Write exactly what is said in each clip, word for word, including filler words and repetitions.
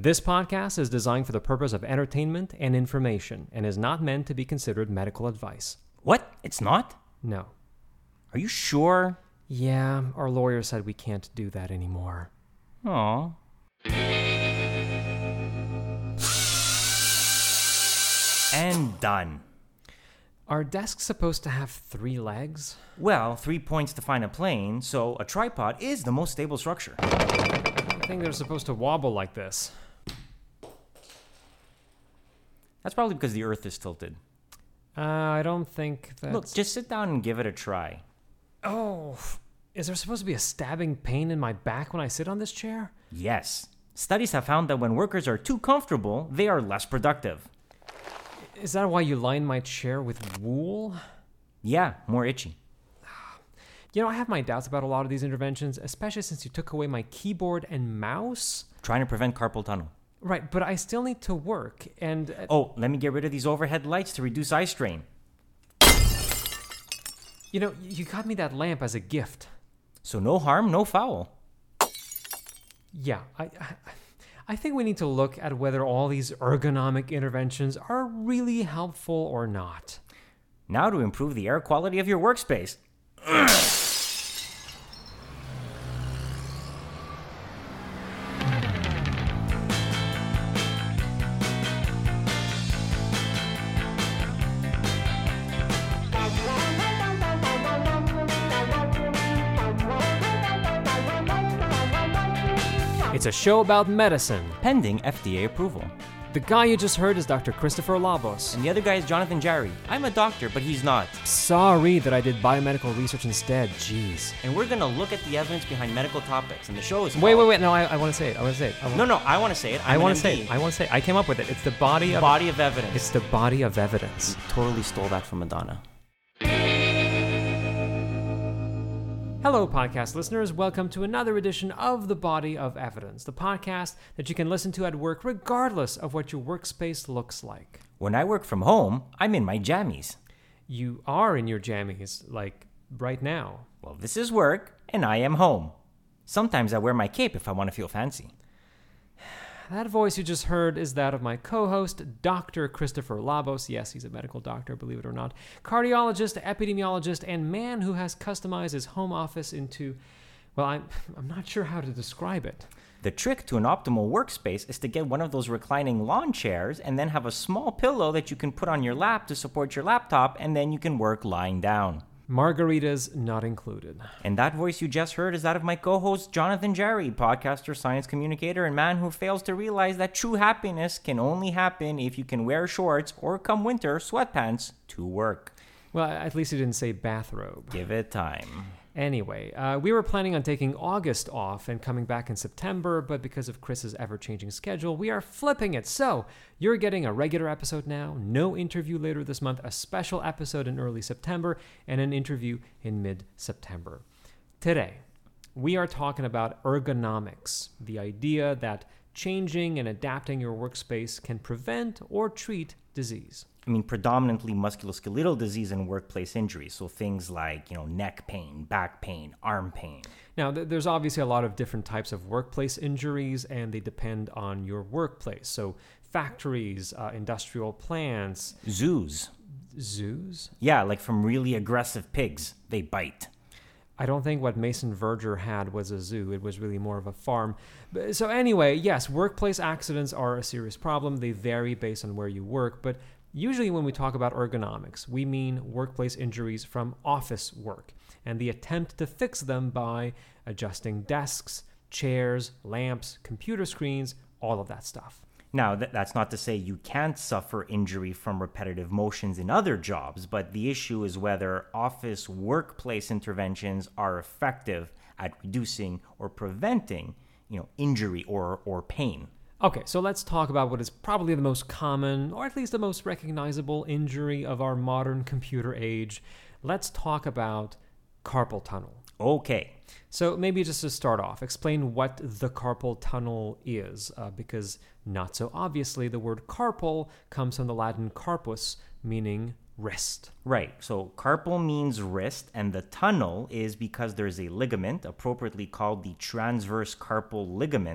This podcast is designed for the purpose of entertainment and information and is not meant to be considered medical advice. What? It's not? No. Are you sure? Yeah, our lawyer said we can't do that anymore. Aw. And done. Are desks supposed to have three legs? Well, three points define a plane, so a tripod is the most stable structure. I think they're supposed to wobble like this. That's probably because the earth is tilted. Uh, I don't think that's... Look, just sit down and give it a try. Oh, is there supposed to be a stabbing pain in my back when I sit on this chair? Yes. Studies have found that when workers are too comfortable, they are less productive. Is that why you line my chair with wool? Yeah, more itchy. You know, I have my doubts about a lot of these interventions, especially since you took away my keyboard and mouse. Trying to prevent carpal tunnel. Right, but I still need to work, and... Uh, oh, let me get rid of these overhead lights to reduce eye strain. You know, you got me that lamp as a gift. So no harm, no foul. Yeah, I, I, I think we need to look at whether all these ergonomic interventions are really helpful or not. Now to improve the air quality of your workspace. It's a show about medicine. Pending F D A approval. The guy you just heard is Doctor Christopher Labos. And the other guy is Jonathan Jarry. I'm a doctor, but he's not. Sorry that I did biomedical research instead. Jeez. And we're going to look at the evidence behind medical topics. And the show is Wait, wait, wait. No, I, I want to say it. I want to say it. I no, no, I want to say it. I'm I want to say it. I want to say it. I came up with it. It's the body of... Body of evidence. It's the body of evidence. You totally stole that from Madonna. Hello, podcast listeners. Welcome to another edition of The Body of Evidence, the podcast that you can listen to at work regardless of what your workspace looks like. When I work from home, I'm in my jammies. You are in your jammies, like right now. Well, this is work, and I am home. Sometimes I wear my cape if I want to feel fancy. That voice you just heard is that of my co-host, Doctor Christopher Labos. Yes, he's a medical doctor, believe it or not. Cardiologist, epidemiologist, and man who has customized his home office into, well, I'm, I'm not sure how to describe it. The trick to an optimal workspace is to get one of those reclining lawn chairs and then have a small pillow that you can put on your lap to support your laptop, and then you can work lying down. Margaritas not included. And that voice you just heard is that of my co-host, Jonathan Jarry, podcaster, science communicator, and man who fails to realize that true happiness can only happen if you can wear shorts or, come winter, sweatpants to work. Well, at least he didn't say bathrobe. Give it time. Anyway, uh, we were planning on taking August off and coming back in September, but because of Chris's ever-changing schedule, we are flipping it. So, you're getting a regular episode now, no interview later this month, a special episode in early September, and an interview in mid-September. Today, we are talking about ergonomics, the idea that changing and adapting your workspace can prevent or treat disease. I mean, predominantly musculoskeletal disease and workplace injuries. So things like, you know, neck pain, back pain, arm pain. Now, th- there's obviously a lot of different types of workplace injuries, and they depend on your workplace. So factories, uh, industrial plants. Zoos. Zoos? Yeah, like from really aggressive pigs. They bite. I don't think what Mason Verger had was a zoo. It was really more of a farm. So anyway, yes, workplace accidents are a serious problem. They vary based on where you work, but usually when we talk about ergonomics, we mean workplace injuries from office work and the attempt to fix them by adjusting desks, chairs, lamps, computer screens, all of that stuff. Now, th- that's not to say you can't suffer injury from repetitive motions in other jobs, but the issue is whether office workplace interventions are effective at reducing or preventing, you know, injury or, or pain. Okay, so let's talk about what is probably the most common, or at least the most recognizable injury of our modern computer age. Let's talk about carpal tunnel. Okay. So maybe just to start off, explain what the carpal tunnel is, uh, because not so obviously the word carpal comes from the Latin carpus, meaning wrist. Right. So carpal means wrist, and the tunnel is because there's a ligament, appropriately called the transverse carpal ligament,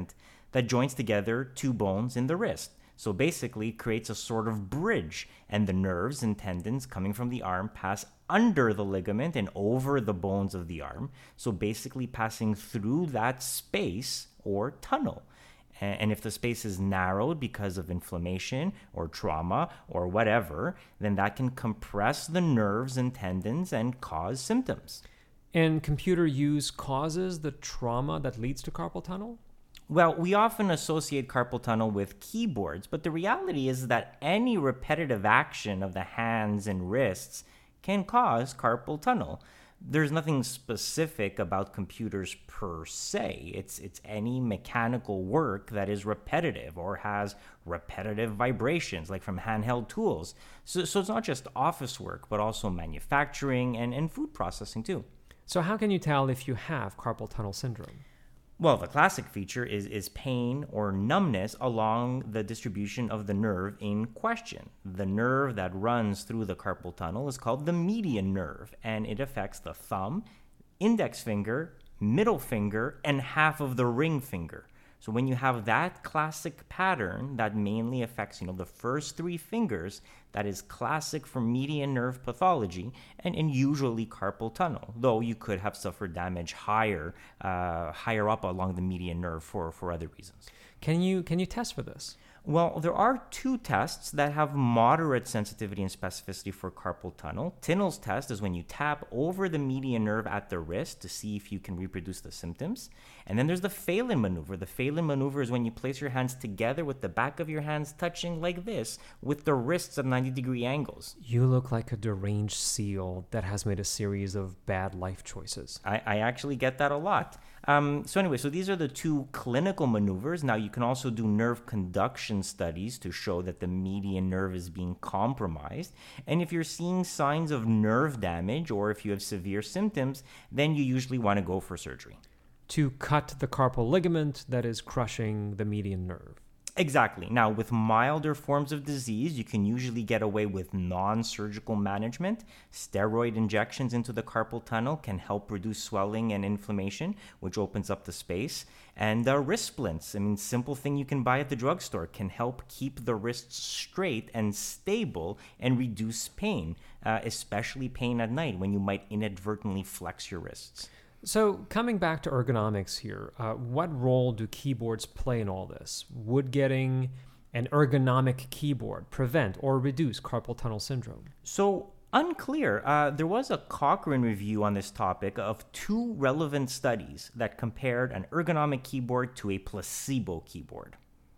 that joins together two bones in the wrist. So basically creates a sort of bridge, and the nerves and tendons coming from the arm pass under the ligament and over the bones of the arm. So basically passing through that space or tunnel. And if the space is narrowed because of inflammation or trauma or whatever, then that can compress the nerves and tendons and cause symptoms. And computer use causes the trauma that leads to carpal tunnel? Well, we often associate carpal tunnel with keyboards, but the reality is that any repetitive action of the hands and wrists can cause carpal tunnel. There's nothing specific about computers per se. It's it's any mechanical work that is repetitive or has repetitive vibrations, like from handheld tools. So, so it's not just office work, but also manufacturing and, and food processing too. So how can you tell if you have carpal tunnel syndrome? Well, the classic feature is, is pain or numbness along the distribution of the nerve in question. The nerve that runs through the carpal tunnel is called the median nerve, and it affects the thumb, index finger, middle finger, and half of the ring finger. So when you have that classic pattern that mainly affects, you know, the first three fingers, that is classic for median nerve pathology and, and usually carpal tunnel, though you could have suffered damage higher, uh, higher up along the median nerve for, for other reasons. Can you can you test for this? Well, there are two tests that have moderate sensitivity and specificity for carpal tunnel. Tinel's test is when you tap over the median nerve at the wrist to see if you can reproduce the symptoms. And then there's the Phelan maneuver. The Phelan maneuver is when you place your hands together with the back of your hands touching like this with the wrists at ninety degree angles. You look like a deranged seal that has made a series of bad life choices. I, I actually get that a lot. Um, so anyway, so these are the two clinical maneuvers. Now you can also do nerve conduction studies to show that the median nerve is being compromised. And if you're seeing signs of nerve damage or if you have severe symptoms, then you usually want to go for surgery. To cut the carpal ligament that is crushing the median nerve. Exactly. Now, with milder forms of disease, you can usually get away with non-surgical management. Steroid injections into the carpal tunnel can help reduce swelling and inflammation, which opens up the space. And uh, wrist splints, I mean, simple thing you can buy at the drugstore, can help keep the wrists straight and stable and reduce pain, uh, especially pain at night when you might inadvertently flex your wrists. So coming back to ergonomics here, uh, what role do keyboards play in all this? Would getting an ergonomic keyboard prevent or reduce carpal tunnel syndrome? So unclear. Uh, there was a Cochrane review on this topic of two relevant studies that compared an ergonomic keyboard to a placebo keyboard.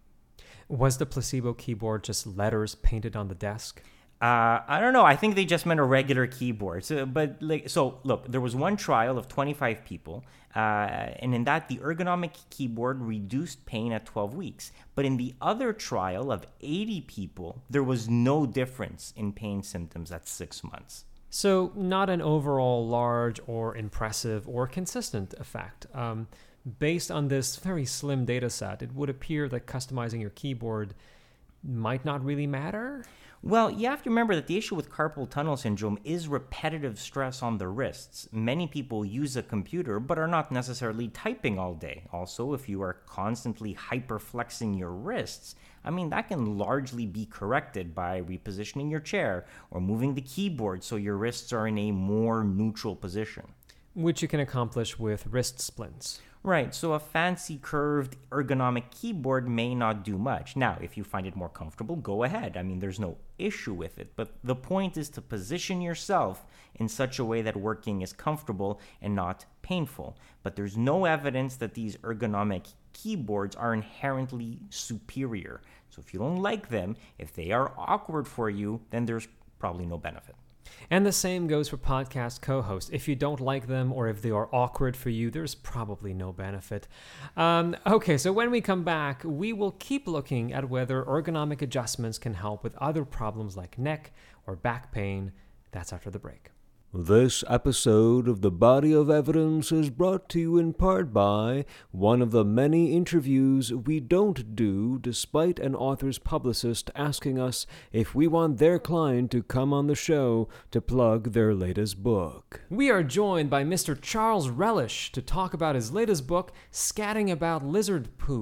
Was the placebo keyboard just letters painted on the desk? Uh, I don't know. I think they just meant a regular keyboard. So, but like, so look, there was one trial of twenty-five people, uh, and in that, the ergonomic keyboard reduced pain at twelve weeks. But in the other trial of eighty people, there was no difference in pain symptoms at six months. So, not an overall large or impressive or consistent effect. Um, based on this very slim data set, it would appear that customizing your keyboard might not really matter. Well, you have to remember that the issue with carpal tunnel syndrome is repetitive stress on the wrists. Many people use a computer but are not necessarily typing all day. Also, if you are constantly hyperflexing your wrists, I mean, that can largely be corrected by repositioning your chair or moving the keyboard so your wrists are in a more neutral position. Which you can accomplish with wrist splints. Right, so a fancy curved ergonomic keyboard may not do much. Now, if you find it more comfortable, go ahead. I mean, there's no issue with it. But the point is to position yourself in such a way that working is comfortable and not painful. But there's no evidence that these ergonomic keyboards are inherently superior. So if you don't like them, if they are awkward for you, then there's probably no benefit. And the same goes for podcast co-hosts. If you don't like them or if they are awkward for you, there's probably no benefit. Um, okay, so when we come back, we will keep looking at whether ergonomic adjustments can help with other problems like neck or back pain. That's after the break. This episode of The Body of Evidence is brought to you in part by one of the many interviews we don't do despite an author's publicist asking us if we want their client to come on the show to plug their latest book. We are joined by Mister Charles Relish to talk about his latest book, Scatting About Lizard Poop.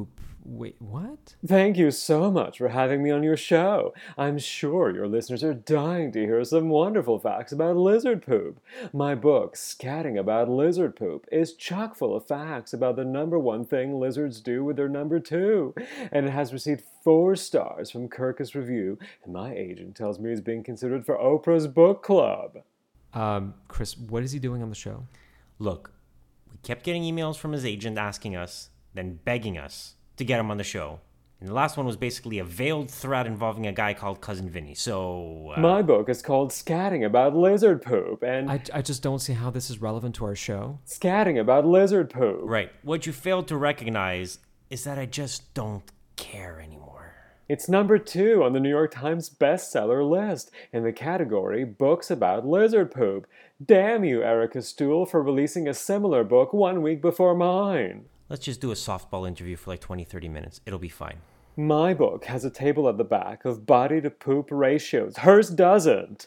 Wait, what? Thank you so much for having me on your show. I'm sure your listeners are dying to hear some wonderful facts about lizard poop. My book, Scatting About Lizard Poop, is chock full of facts about the number one thing lizards do with their number two, and it has received four stars from Kirkus Review, and my agent tells me it's being considered for Oprah's book club. Um, Chris, what is he doing on the show? Look, we kept getting emails from his agent asking us, then begging us to get him on the show. And the last one was basically a veiled threat involving a guy called Cousin Vinny. So, uh, My book is called Scatting About Lizard Poop, and I, I just don't see how this is relevant to our show. Scatting About Lizard Poop. right. What you failed to recognize is that I just don't care anymore. It's number two on the New York Times bestseller list in the category Books About Lizard Poop. Damn you, Erica Stuhl, for releasing a similar book one week before mine. Let's just do a softball interview for like twenty, thirty minutes. It'll be fine. My book has a table at the back of body to poop ratios. Hers doesn't.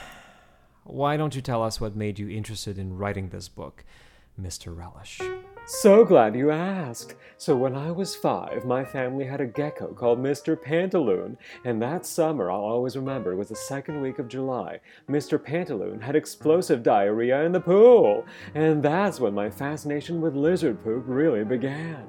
Why don't you tell us what made you interested in writing this book, Mister Relish? So glad you asked. So when I was five, my family had a gecko called Mister Pantaloon, and that summer I'll always remember was the second week of July. Mister Pantaloon had explosive diarrhea in the pool, and that's when my fascination with lizard poop really began.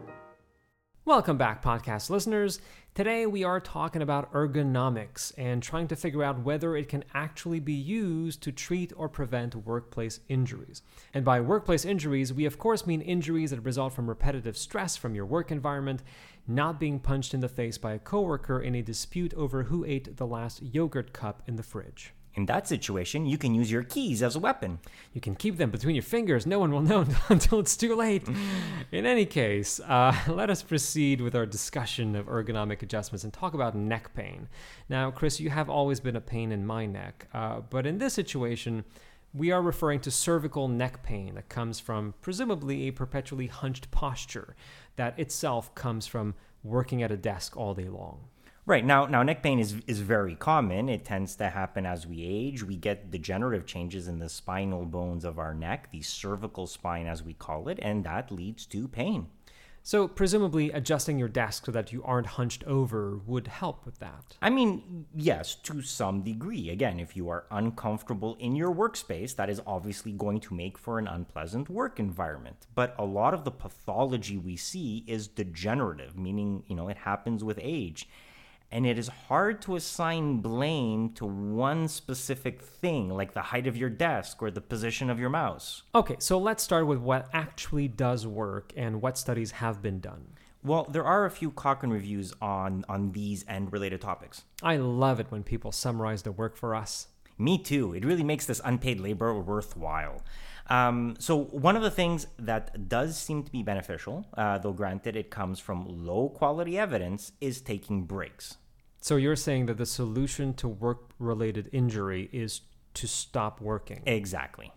Welcome back, podcast listeners. Today we are talking about ergonomics and trying to figure out whether it can actually be used to treat or prevent workplace injuries. And by workplace injuries, we of course mean injuries that result from repetitive stress from your work environment, not being punched in the face by a coworker in a dispute over who ate the last yogurt cup in the fridge. In that situation, you can use your keys as a weapon. You can keep them between your fingers. No one will know until it's too late. In any case, uh, let us proceed with our discussion of ergonomic adjustments and talk about neck pain. Now, Chris, you have always been a pain in my neck, uh, but in this situation, we are referring to cervical neck pain that comes from presumably a perpetually hunched posture that itself comes from working at a desk all day long. Right. Now, now neck pain is, is very common. It tends to happen as we age. We get degenerative changes in the spinal bones of our neck, the cervical spine as we call it, and that leads to pain. So presumably adjusting your desk so that you aren't hunched over would help with that. I mean, yes, to some degree. Again, if you are uncomfortable in your workspace, that is obviously going to make for an unpleasant work environment. But a lot of the pathology we see is degenerative, meaning, you know, it happens with age. And it is hard to assign blame to one specific thing, like the height of your desk or the position of your mouse. Okay, so let's start with what actually does work and what studies have been done. Well, there are a few Cochrane reviews on, on these and related topics. I love it when people summarize the work for us. Me too. It really makes this unpaid labor worthwhile. Um, so one of the things that does seem to be beneficial, uh, though granted it comes from low-quality evidence, is taking breaks. So you're saying that the solution to work-related injury is to stop working? Exactly.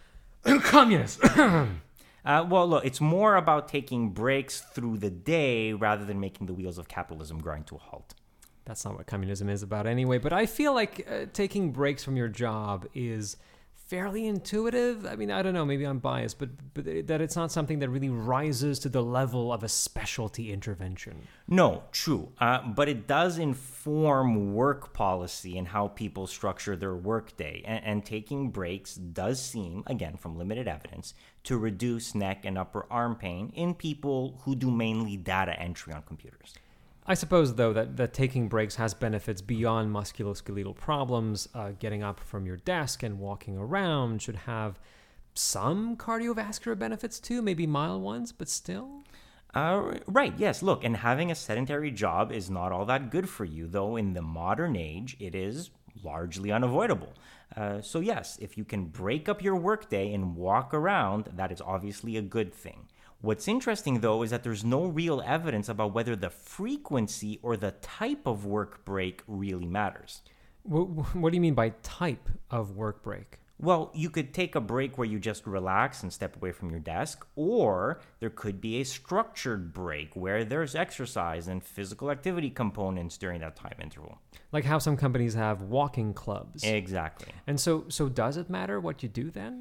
Communist! uh, well, look, it's more about taking breaks through the day rather than making the wheels of capitalism grind to a halt. That's not what communism is about anyway, but I feel like uh, taking breaks from your job is fairly intuitive. I mean, I don't know, maybe I'm biased, but, but that it's not something that really rises to the level of a specialty intervention. No, true. Uh, but it does inform work policy and how people structure their workday. And, and taking breaks does seem, again, from limited evidence, to reduce neck and upper arm pain in people who do mainly data entry on computers. I suppose, though, that, that taking breaks has benefits beyond musculoskeletal problems. Uh, getting up from your desk and walking around should have some cardiovascular benefits too, maybe mild ones, but still. Uh, right, yes. Look, and having a sedentary job is not all that good for you, though in the modern age, it is largely unavoidable. Uh, so yes, if you can break up your workday and walk around, that is obviously a good thing. What's interesting, though, is that there's no real evidence about whether the frequency or the type of work break really matters. What, what do you mean by type of work break? Well, you could take a break where you just relax and step away from your desk, or there could be a structured break where there's exercise and physical activity components during that time interval. Like how some companies have walking clubs. Exactly. And so, so does it matter what you do then?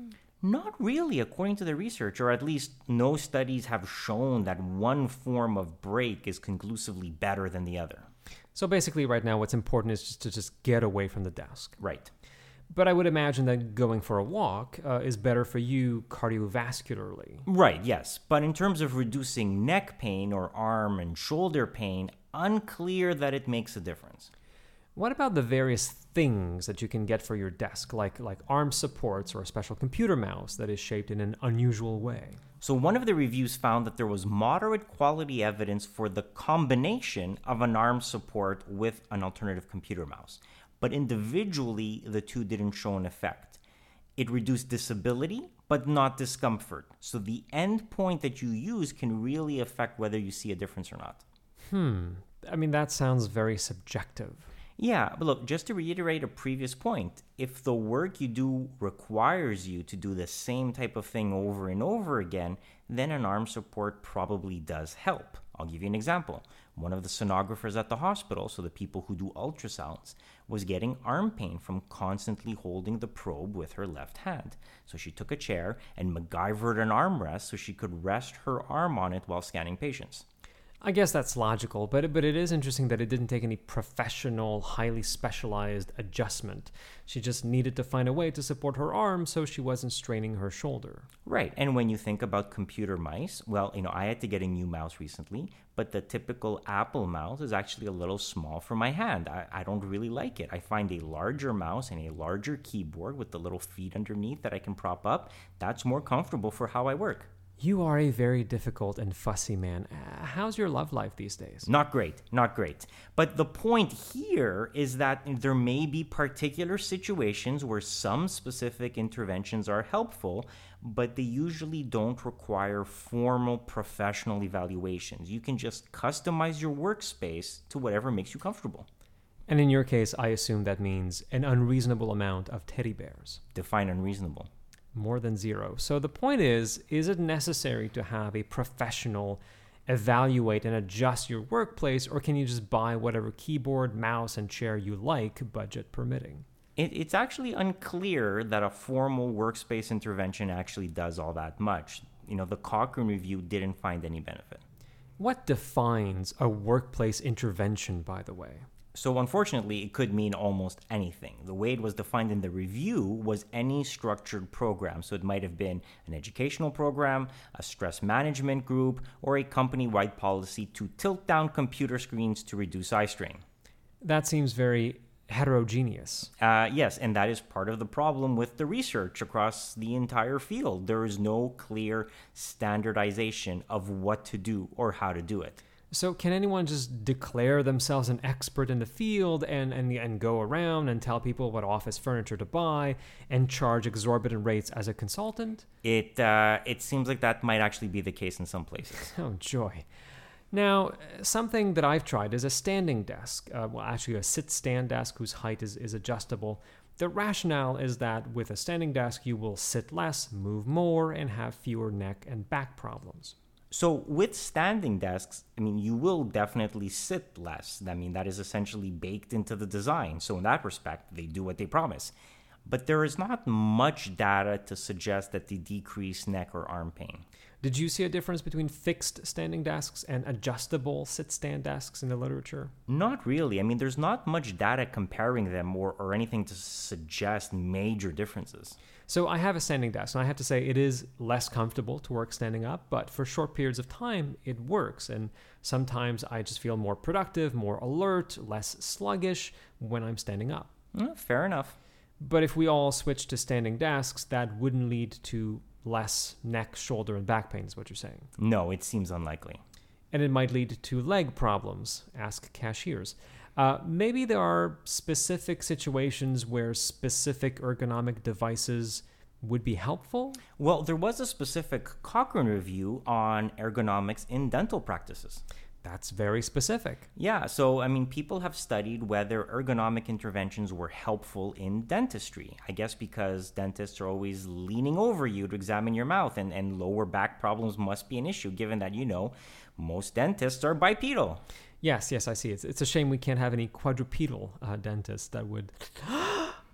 Not really, according to the research, or at least no studies have shown that one form of break is conclusively better than the other. So basically right now what's important is just to just get away from the desk. Right. But I would imagine that going for a walk uh, is better for you cardiovascularly. Right, yes. But in terms of reducing neck pain or arm and shoulder pain, unclear that it makes a difference. What about the various things that you can get for your desk, like like arm supports or a special computer mouse that is shaped in an unusual way? So one of the reviews found that there was moderate quality evidence for the combination of an arm support with an alternative computer mouse. But individually, the two didn't show an effect. It reduced disability, but not discomfort. So the end point that you use can really affect whether you see a difference or not. Hmm. I mean, that sounds very subjective. Yeah, but look, just to reiterate a previous point, if the work you do requires you to do the same type of thing over and over again, then an arm support probably does help. I'll give you an example. One of the sonographers at the hospital, so the people who do ultrasounds, was getting arm pain from constantly holding the probe with her left hand. So she took a chair and MacGyvered an armrest so she could rest her arm on it while scanning patients. I guess that's logical, but but it is interesting that it didn't take any professional, highly specialized adjustment. She just needed to find a way to support her arm so she wasn't straining her shoulder. Right, and when you think about computer mice, well, you know, I had to get a new mouse recently, but the typical Apple mouse is actually a little small for my hand. I, I don't really like it. I find a larger mouse and a larger keyboard with the little feet underneath that I can prop up. That's more comfortable for how I work. You are a very difficult and fussy man. Uh, how's your love life these days? Not great, not great. But the point here is that there may be particular situations where some specific interventions are helpful, but they usually don't require formal professional evaluations. You can just customize your workspace to whatever makes you comfortable. And in your case, I assume that means an unreasonable amount of teddy bears. Define unreasonable. More than zero. So the point is, is it necessary to have a professional evaluate and adjust your workplace, or can you just buy whatever keyboard, mouse, and chair you like, budget permitting? It, it's actually unclear that a formal workspace intervention actually does all that much. You know, the Cochrane review didn't find any benefit. What defines a workplace intervention, by the way? So unfortunately, it could mean almost anything. The way it was defined in the review was any structured program. So it might have been an educational program, a stress management group, or a company-wide policy to tilt down computer screens to reduce eye strain. That seems very heterogeneous. Uh, yes, and that is part of the problem with the research across the entire field. There is no clear standardization of what to do or how to do it. So can anyone just declare themselves an expert in the field and, and, and go around and tell people what office furniture to buy and charge exorbitant rates as a consultant? It, uh, it seems like that might actually be the case in some places. Oh, joy. Now, something that I've tried is a standing desk. Uh, well, actually a sit-stand desk whose height is, is adjustable. The rationale is that with a standing desk, you will sit less, move more, and have fewer neck and back problems. So with standing desks, I mean, you will definitely sit less. I mean, that is essentially baked into the design. So in that respect, they do what they promise. But there is not much data to suggest that they decrease neck or arm pain. Did you see a difference between fixed standing desks and adjustable sit-stand desks in the literature? Not really. I mean, there's not much data comparing them or, or anything to suggest major differences. So I have a standing desk, and I have to say it is less comfortable to work standing up, but for short periods of time, it works. And sometimes I just feel more productive, more alert, less sluggish when I'm standing up. Mm, fair enough. But if we all switch to standing desks, that wouldn't lead to less neck, shoulder, and back pain, is what you're saying. No, it seems unlikely. And it might lead to leg problems, ask cashiers. Uh, maybe there are specific situations where specific ergonomic devices would be helpful? Well, there was a specific Cochrane review on ergonomics in dental practices. That's very specific. Yeah, so I mean, people have studied whether ergonomic interventions were helpful in dentistry. I guess because dentists are always leaning over you to examine your mouth, and, and lower back problems must be an issue, given that, you know, most dentists are bipedal. Yes, yes, I see. It's, it's a shame we can't have any quadrupedal uh, dentists that would...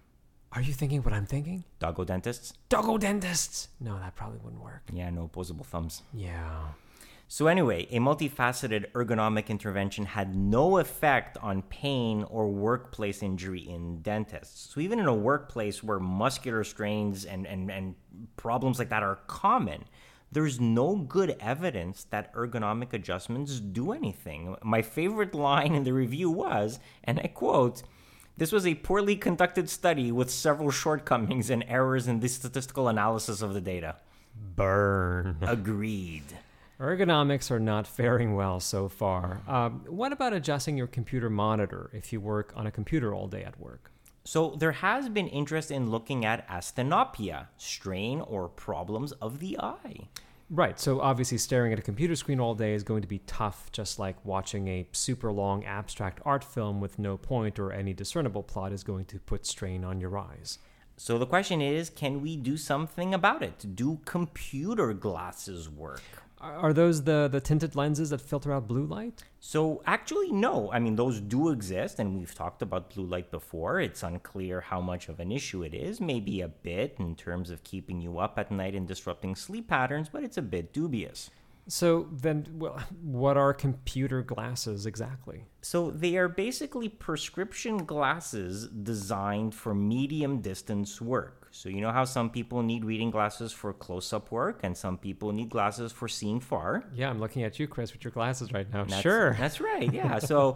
Are you thinking what I'm thinking? Doggo dentists? Doggo dentists! No, that probably wouldn't work. Yeah, no opposable thumbs. Yeah. So anyway, a multifaceted ergonomic intervention had no effect on pain or workplace injury in dentists. So even in a workplace where muscular strains and, and, and problems like that are common, there's no good evidence that ergonomic adjustments do anything. My favorite line in the review was, and I quote, "This was a poorly conducted study with several shortcomings and errors in the statistical analysis of the data." Burn. Agreed. Ergonomics are not faring well so far. Um, what about adjusting your computer monitor if you work on a computer all day at work? So there has been interest in looking at asthenopia, strain or problems of the eye. Right, so obviously staring at a computer screen all day is going to be tough, just like watching a super long abstract art film with no point or any discernible plot is going to put strain on your eyes. So the question is, can we do something about it? Do computer glasses work? Are those the, the tinted lenses that filter out blue light? So actually, no. I mean, those do exist, and we've talked about blue light before. It's unclear how much of an issue it is, maybe a bit in terms of keeping you up at night and disrupting sleep patterns, but it's a bit dubious. So then, well, what are computer glasses exactly? So they are basically prescription glasses designed for medium distance work. So you know how some people need reading glasses for close-up work and some people need glasses for seeing far? Yeah, I'm looking at you, Chris, with your glasses right now. That's, sure. That's right, yeah. So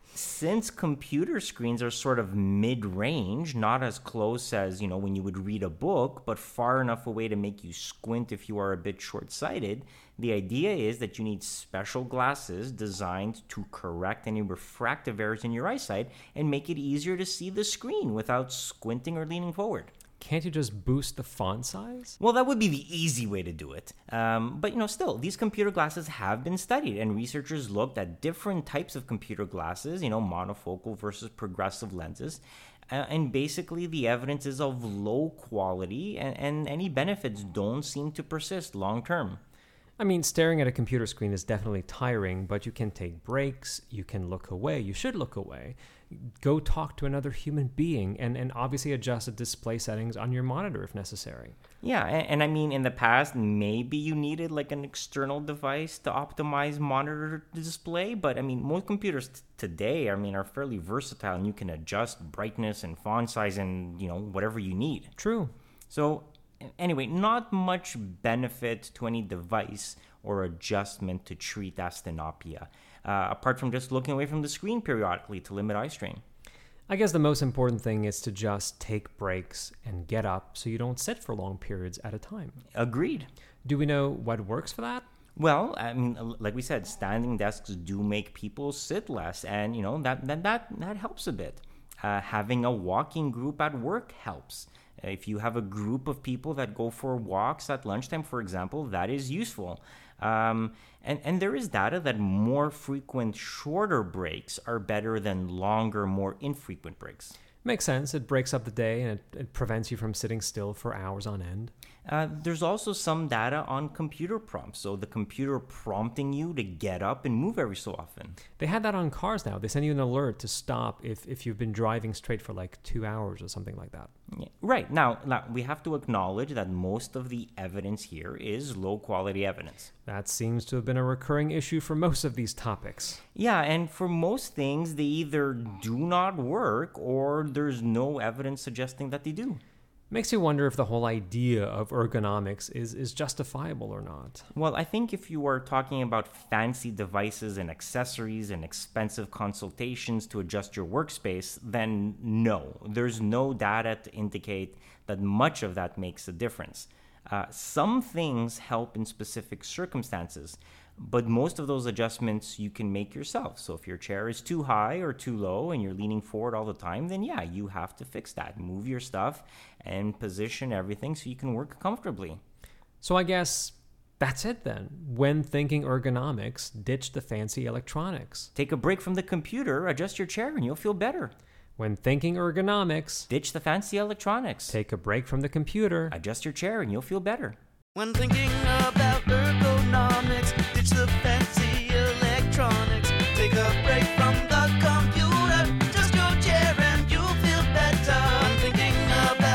since computer screens are sort of mid-range, not as close as, you know, when you would read a book, but far enough away to make you squint if you are a bit short-sighted, the idea is that you need special glasses designed to correct any refractive errors in your eyesight and make it easier to see the screen without squinting or leaning forward. Can't you just boost the font size? Well, that would be the easy way to do it. Um, but, you know, still, these computer glasses have been studied, and researchers looked at different types of computer glasses, you know, monofocal versus progressive lenses. Uh, and basically, the evidence is of low quality, and, and any benefits don't seem to persist long term. I mean, staring at a computer screen is definitely tiring, but you can take breaks, you can look away, you should look away. Go talk to another human being, and, and obviously adjust the display settings on your monitor if necessary. Yeah, and, and I mean, in the past, maybe you needed like an external device to optimize monitor display, but I mean, most computers t- today, I mean, are fairly versatile, and you can adjust brightness and font size and, you know, whatever you need. True. So anyway, not much benefit to any device or adjustment to treat asthenopia, uh, apart from just looking away from the screen periodically to limit eye strain. I guess the most important thing is to just take breaks and get up so you don't sit for long periods at a time. Agreed. Do we know what works for that? Well, I mean, like we said, standing desks do make people sit less, and you know that that that, that helps a bit. Uh, having a walking group at work helps. If you have a group of people that go for walks at lunchtime, for example, that is useful. Um, and, and there is data that more frequent, shorter breaks are better than longer, more infrequent breaks. Makes sense. It breaks up the day and it, it prevents you from sitting still for hours on end. Uh, there's also some data on computer prompts, so the computer prompting you to get up and move every so often. They had that on cars now. They send you an alert to stop if, if you've been driving straight for like two hours or something like that. Yeah. Right. Now, now, we have to acknowledge that most of the evidence here is low-quality evidence. That seems to have been a recurring issue for most of these topics. Yeah, and for most things, they either do not work or there's no evidence suggesting that they do. Makes you wonder if the whole idea of ergonomics is, is justifiable or not. Well, I think if you are talking about fancy devices and accessories and expensive consultations to adjust your workspace, then no. There's no data to indicate that much of that makes a difference. Uh, some things help in specific circumstances, but most of those adjustments you can make yourself. So if your chair is too high or too low and you're leaning forward all the time, then yeah, you have to fix that. Move your stuff and position everything so you can work comfortably. So I guess that's it then. When thinking ergonomics, ditch the fancy electronics. Take a break from the computer, adjust your chair, and you'll feel better. When thinking ergonomics, ditch the fancy electronics. Take a break from the computer, adjust your chair, and you'll feel better. When thinking about ergonomics, ditch the fancy electronics. Take a break from the computer, adjust your chair, and you'll feel better. When thinking about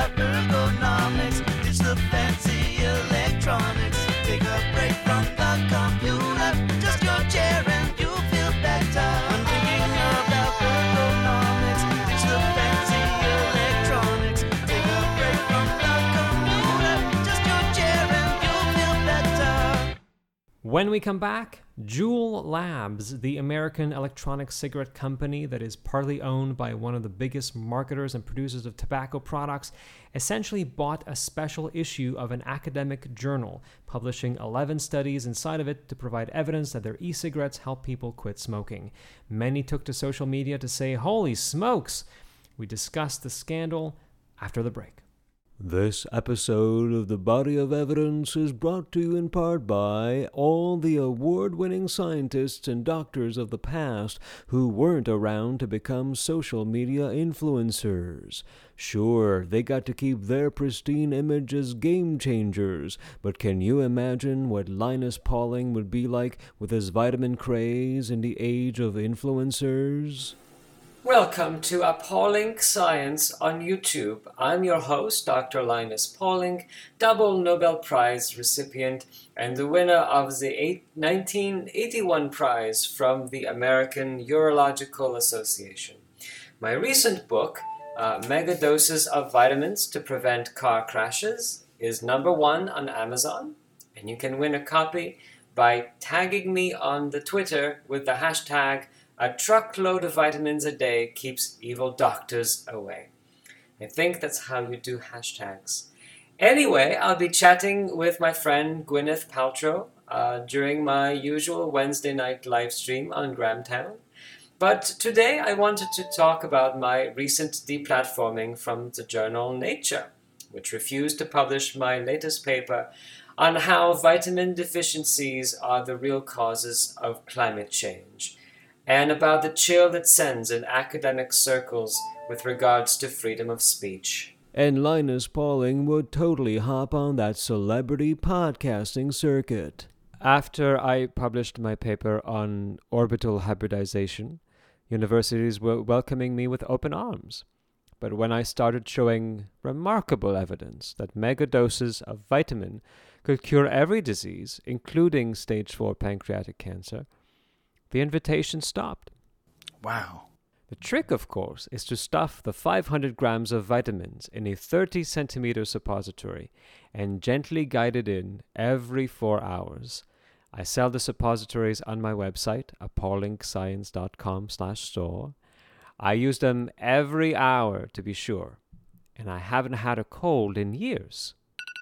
When we come back, Juul Labs, the American electronic cigarette company that is partly owned by one of the biggest marketers and producers of tobacco products, essentially bought a special issue of an academic journal, publishing eleven studies inside of it to provide evidence that their e-cigarettes help people quit smoking. Many took to social media to say, "Holy smokes!" We discussed the scandal after the break. This episode of The Body of Evidence is brought to you in part by all the award-winning scientists and doctors of the past who weren't around to become social media influencers. Sure, they got to keep their pristine image as game changers, but can you imagine what Linus Pauling would be like with his vitamin craze in the age of influencers? Welcome to Appalling Science on YouTube. I'm your host, Doctor Linus Pauling, double Nobel Prize recipient and the winner of the nineteen eighty-one prize from the American Urological Association. My recent book, uh, Megadoses of Vitamins to Prevent Car Crashes, is number one on Amazon, and you can win a copy by tagging me on the Twitter with the hashtag "A truckload of vitamins a day keeps evil doctors away." I think that's how you do hashtags. Anyway, I'll be chatting with my friend Gwyneth Paltrow uh, during my usual Wednesday night live stream on Grahamtown. But today I wanted to talk about my recent deplatforming from the journal Nature, which refused to publish my latest paper on how vitamin deficiencies are the real causes of climate change, and about the chill it sends in academic circles with regards to freedom of speech. And Linus Pauling would totally hop on that celebrity podcasting circuit. After I published my paper on orbital hybridization, universities were welcoming me with open arms. But when I started showing remarkable evidence that megadoses of vitamin could cure every disease, including stage four pancreatic cancer, the invitation stopped. Wow. The trick, of course, is to stuff the five hundred grams of vitamins in a thirty centimeter suppository and gently guide it in every four hours. I sell the suppositories on my website, appallingscience.com slash store. I use them every hour to be sure, and I haven't had a cold in years.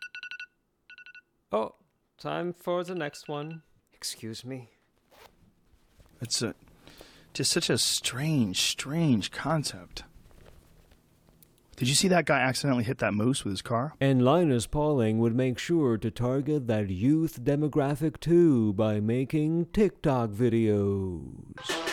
Oh, time for the next one. Excuse me. It's a, just such a strange, strange concept. Did you see that guy accidentally hit that moose with his car? And Linus Pauling would make sure to target that youth demographic too by making TikTok videos.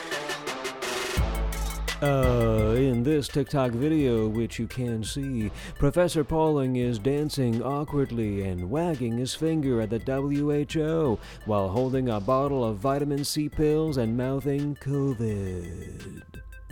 Uh, in this TikTok video, which you can see, Professor Pauling is dancing awkwardly and wagging his finger at the W H O while holding a bottle of vitamin C pills and mouthing COVID.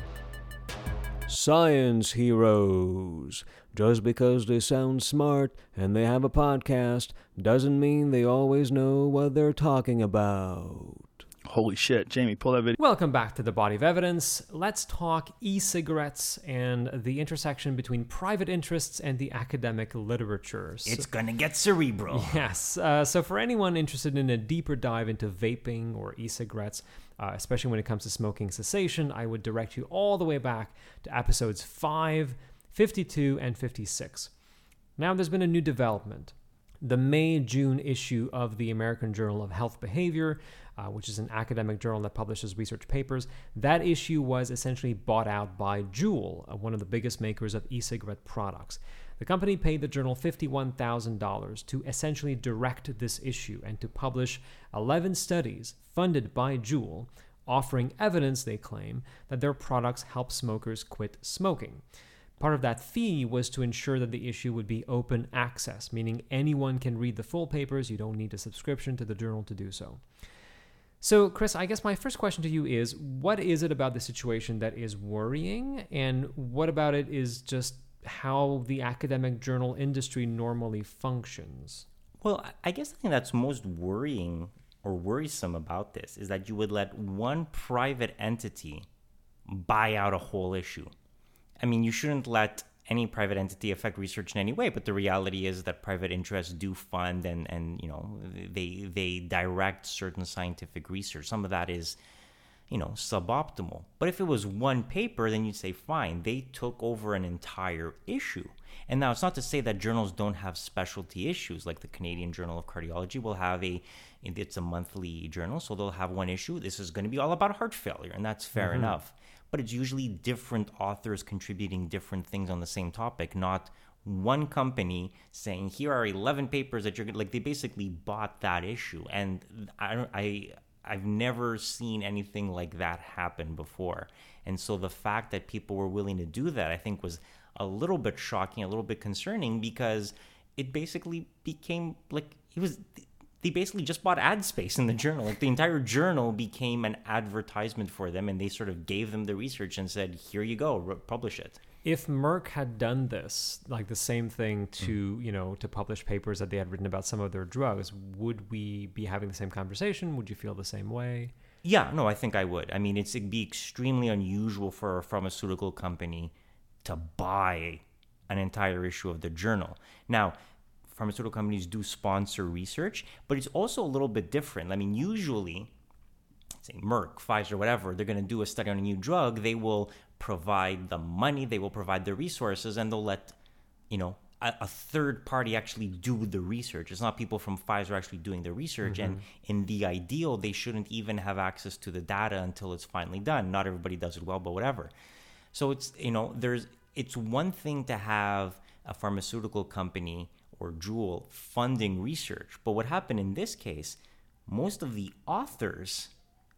Science heroes. Just because they sound smart and they have a podcast doesn't mean they always know what they're talking about. Holy shit. Jamie, pull that video. Welcome back to The Body of Evidence. Let's talk e-cigarettes and the intersection between private interests and the academic literature. So, It's gonna get cerebral. yes. Uh, so for anyone interested in a deeper dive into vaping or e-cigarettes, uh, especially when it comes to smoking cessation, I would direct you all the way back to episodes five, fifty-two, and fifty-six. Now there's been a new development. The May-June issue of the American Journal of Health Behavior, uh, which is an academic journal that publishes research papers, that issue was essentially bought out by Juul, uh, one of the biggest makers of e-cigarette products. The company paid the journal fifty-one thousand dollars to essentially direct this issue and to publish eleven studies funded by Juul, offering evidence, they claim, that their products help smokers quit smoking. Part of that fee was to ensure that the issue would be open access, meaning anyone can read the full papers. You don't need a subscription to the journal to do so. So, Chris, I guess my first question to you is, what is it about the situation that is worrying, and what about it is just how the academic journal industry normally functions? Well, I guess the thing that's most worrying or worrisome about this is that you would let one private entity buy out a whole issue. I mean, you shouldn't let any private entity affect research in any way, but the reality is that private interests do fund and, and you know, they they direct certain scientific research. Some of that is, you know, suboptimal. But if it was one paper, then you'd say, fine, they took over an entire issue. And now it's not to say that journals don't have specialty issues, like the Canadian Journal of Cardiology will have a, it's a monthly journal, so they'll have one issue. This is going to be all about heart failure, and that's fair mm-hmm. enough. But it's usually different authors contributing different things on the same topic, not one company saying, here are eleven papers that you're going to, like, they basically bought that issue. And I don't, I, I've never seen anything like that happen before. And so the fact that people were willing to do that, I think, was a little bit shocking, a little bit concerning, because it basically became like, it was, they basically just bought ad space in the journal. Like, the entire journal became an advertisement for them, and they sort of gave them the research and said, here you go, re- publish it. If Merck had done this, like the same thing to, mm. you know, to publish papers that they had written about some of their drugs, would we be having the same conversation? Would you feel the same way? Yeah, no, I think I would. I mean, it's, it'd be extremely unusual for a pharmaceutical company to buy an entire issue of the journal. Now, pharmaceutical companies do sponsor research, but it's also a little bit different. I mean, usually, say Merck, Pfizer, whatever, they're going to do a study on a new drug. They will provide the money, they will provide the resources, and they'll let, you know, a, a third party actually do the research. It's not people from Pfizer actually doing the research. Mm-hmm. And in the ideal, they shouldn't even have access to the data until it's finally done. Not everybody does it well, but whatever. So it's, you know, there's, it's one thing to have a pharmaceutical company or Juul funding research. But what happened in this case, most of the authors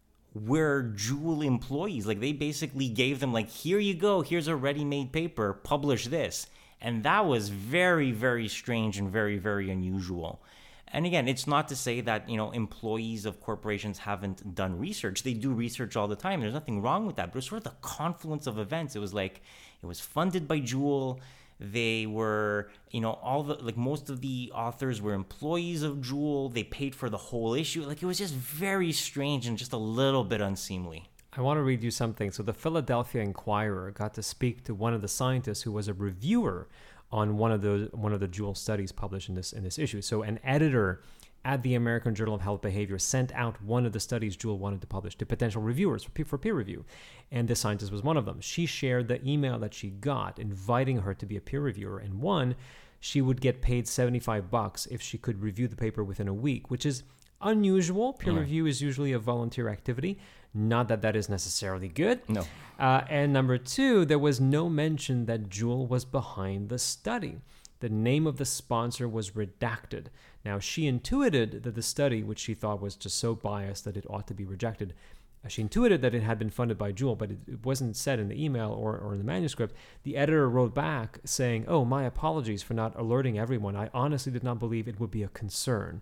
were Juul employees. Like, they basically gave them, like, here you go, here's a ready-made paper, publish this. And that was very, very strange and very, very unusual. And again, it's not to say that, you know, employees of corporations haven't done research. They do research all the time. There's nothing wrong with that. But it was sort of the confluence of events. It was like, it was funded by Juul. They were, you know, all the, like, most of the authors were employees of Juul. They paid for the whole issue. Like, it was just very strange and just a little bit unseemly. I want to read you something. So the Philadelphia Inquirer got to speak to one of the scientists who was a reviewer on one of the one of the Juul studies published in this in this issue. So an editor at the American Journal of Health Behavior sent out one of the studies Juul wanted to publish to potential reviewers for peer, for peer review, and this scientist was one of them. She shared the email that she got inviting her to be a peer reviewer, and one, she would get paid seventy-five bucks if she could review the paper within a week, which is unusual. Peer yeah. review is usually a volunteer activity. Not that that is necessarily good. No. Uh, and number two, there was no mention that Juul was behind the study. The name of the sponsor was redacted. Now, she intuited that the study, which she thought was just so biased that it ought to be rejected, she intuited that it had been funded by Juul, but it, it wasn't said in the email or, or in the manuscript. The editor wrote back saying, oh, my apologies for not alerting everyone. I honestly did not believe it would be a concern.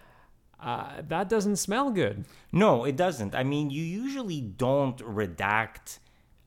Uh, that doesn't smell good. No, it doesn't. I mean, you usually don't redact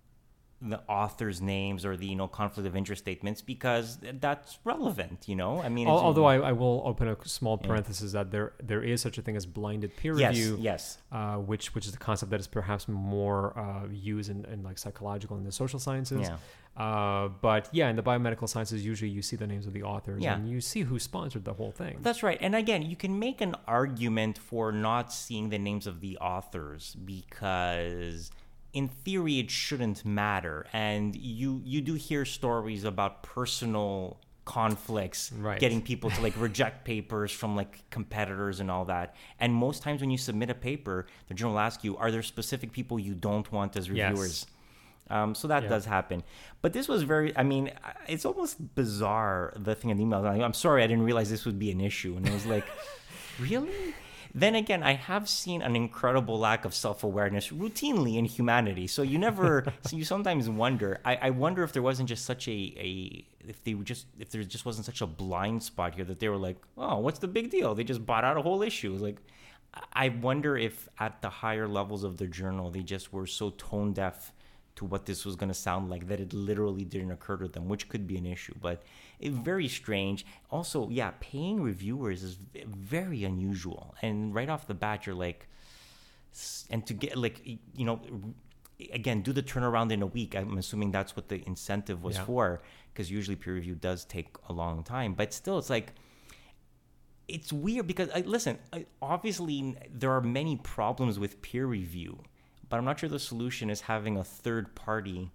the authors' names or the, you know, conflict of interest statements because that's relevant, you know? I mean, it's, although I, I will open a small parenthesis yeah. that there there is such a thing as blinded peer yes, review, yes, uh, which which is a concept that is perhaps more uh, used in, in like psychological and the social sciences. Yeah. Uh, but yeah, in the biomedical sciences, usually you see the names of the authors yeah. and you see who sponsored the whole thing. That's right. And again, you can make an argument for not seeing the names of the authors because in theory it shouldn't matter. And you, you do hear stories about personal conflicts, right. getting people to like reject papers from like competitors and all that. And most times when you submit a paper, the journal will ask you, are there specific people you don't want as reviewers? Yes. Um, so that yeah. does happen. But this was very, I mean, it's almost bizarre, the thing in the email. I'm sorry, I didn't realize this would be an issue. And it was like, really? Then again, I have seen an incredible lack of self-awareness routinely in humanity. So you never, so you sometimes wonder, I, I wonder if there wasn't just such a, a, if they just, if there just wasn't such a blind spot here that they were like, oh, what's the big deal? They just bought out a whole issue. Like, I wonder if at the higher levels of the journal, they just were so tone deaf to what this was going to sound like that it literally didn't occur to them, which could be an issue. But it's very strange. Also, yeah, paying reviewers is very unusual. And right off the bat, you're like, and to get like, you know, again, do the turnaround in a week. I'm assuming that's what the incentive was Yeah. for, because usually peer review does take a long time. But still, it's like, it's weird because, I, listen, I, obviously there are many problems with peer review, but I'm not sure the solution is having a third party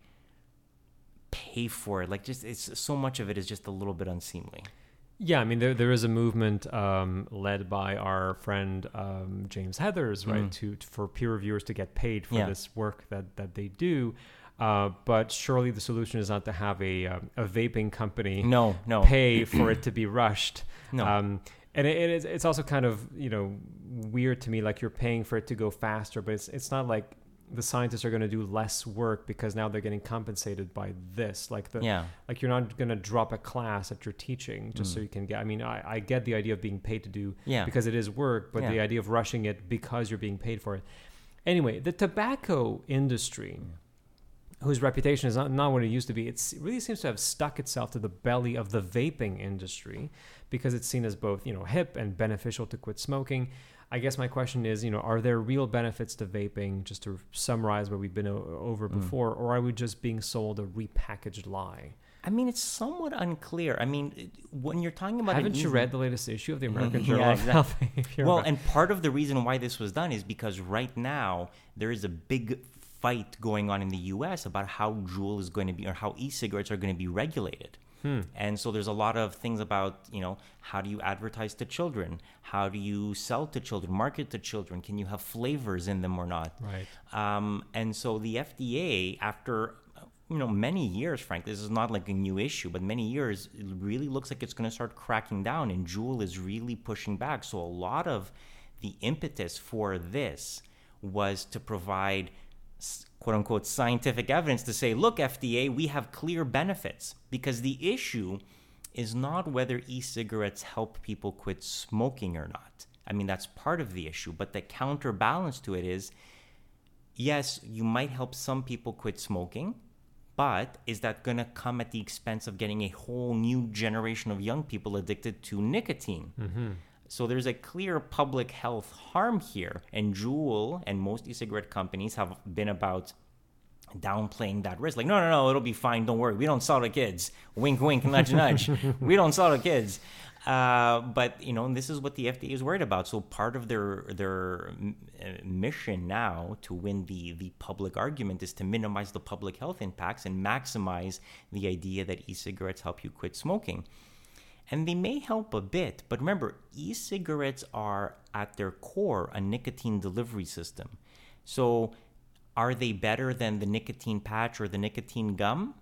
pay for it. Like, just it's so much of it is just a little bit unseemly. Yeah, I mean, there there is a movement um, led by our friend um, James Heathers, right, Mm. to, to for peer reviewers to get paid for Yeah. this work that, that they do. Uh, but surely the solution is not to have a um, a vaping company No, no. pay for it to be rushed. No. Um, and it, it is, it's also kind of, you know, weird to me, like you're paying for it to go faster, but it's it's not like the scientists are going to do less work because now they're getting compensated by this. Like the Yeah. like you're not going to drop a class that you're teaching just so you can get. I mean, I, I get the idea of being paid to do Yeah. because it is work, but Yeah. the idea of rushing it because you're being paid for it. Anyway, the tobacco industry, whose reputation is not, not what it used to be, it's, it really seems to have stuck itself to the belly of the vaping industry because it's seen as both, you know, hip and beneficial to quit smoking. I guess my question is, you know, are there real benefits to vaping, just to summarize what we've been o- over before, or are we just being sold a repackaged lie? I mean, it's somewhat unclear. I mean, it- when you're talking about an Haven't you easy- read the latest issue of the American Yeah, Journal of exactly. Health Behavior? Well, About- and part of the reason why this was done is because right now there is a big fight going on in the U S about how Juul is going to be, or how e-cigarettes are going to be regulated. Hmm. And so there's a lot of things about, you know, how do you advertise to children? How do you sell to children, market to children? Can you have flavors in them or not? Right. Um, and so the F D A, after, you know, many years, frankly, this is not like a new issue, but many years, it really looks like it's going to start cracking down, and Juul is really pushing back. So a lot of the impetus for this was to provide s- quote unquote scientific evidence to say, look, F D A, we have clear benefits, because the issue is not whether e-cigarettes help people quit smoking or not. I mean, that's part of the issue, but the counterbalance to it is, yes, you might help some people quit smoking, but is that going to come at the expense of getting a whole new generation of young people addicted to nicotine? Mm-hmm. So there's a clear public health harm here, and Juul and most e-cigarette companies have been about downplaying that risk. Like, no, no, no, it'll be fine. Don't worry. We don't sell to kids. Wink, wink, nudge, nudge. We don't sell to kids. Uh, but, you know, this is what the F D A is worried about. So part of their their uh, mission now to win the, the public argument is to minimize the public health impacts and maximize the idea that e-cigarettes help you quit smoking. And they may help a bit, but remember, e-cigarettes are at their core a nicotine delivery system. So are they better than the nicotine patch or the nicotine gum?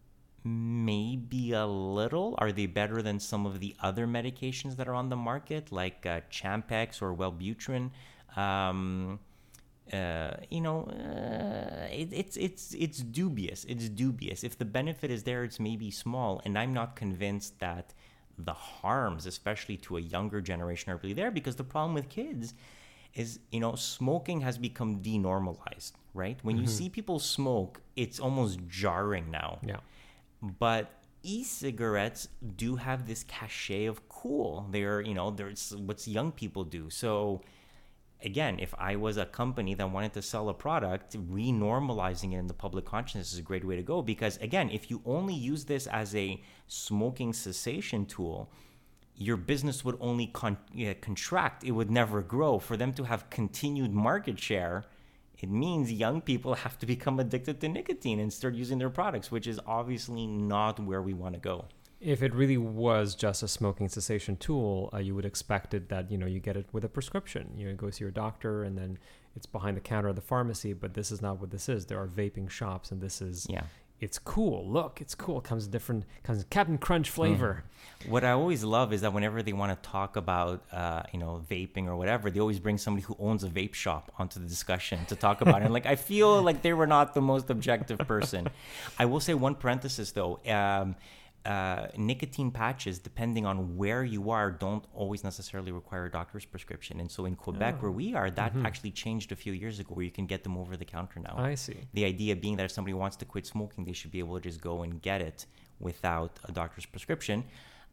Maybe a little. Are they better than some of the other medications that are on the market, like uh, Champex or Wellbutrin? Um, uh, you know, uh, it, it's it's it's dubious. It's dubious. If the benefit is there, it's maybe small, and I'm not convinced that the harms, especially to a younger generation, are really there, because the problem with kids is, you know, smoking has become denormalized, right? When you see people smoke, it's almost jarring now. Yeah. But e-cigarettes do have this cachet of cool. They're, you know, there's what's young people do. So again, if I was a company that wanted to sell a product, renormalizing it in the public consciousness is a great way to go. Because again, if you only use this as a smoking cessation tool, your business would only con- yeah, contract. It would never grow. For them to have continued market share, it means young people have to become addicted to nicotine and start using their products, which is obviously not where we want to go. If it really was just a smoking cessation tool, uh, you would expect it that, you know, you get it with a prescription. You know, you go see your doctor and then it's behind the counter of the pharmacy, but this is not what this is. There are vaping shops, and this is, Yeah. it's cool. Look, it's cool. It comes in different, comes in Captain Crunch flavor. What I always love is that whenever they want to talk about, uh, you know, vaping or whatever, they always bring somebody who owns a vape shop onto the discussion to talk about it. And like, I feel like they were not the most objective person. I will say one parenthesis though. Um, Uh, nicotine patches, depending on where you are, don't always necessarily require a doctor's prescription. And so in Quebec, Oh. where we are, that actually changed a few years ago, where you can get them over the counter now. I see. The idea being that if somebody wants to quit smoking, they should be able to just go and get it without a doctor's prescription.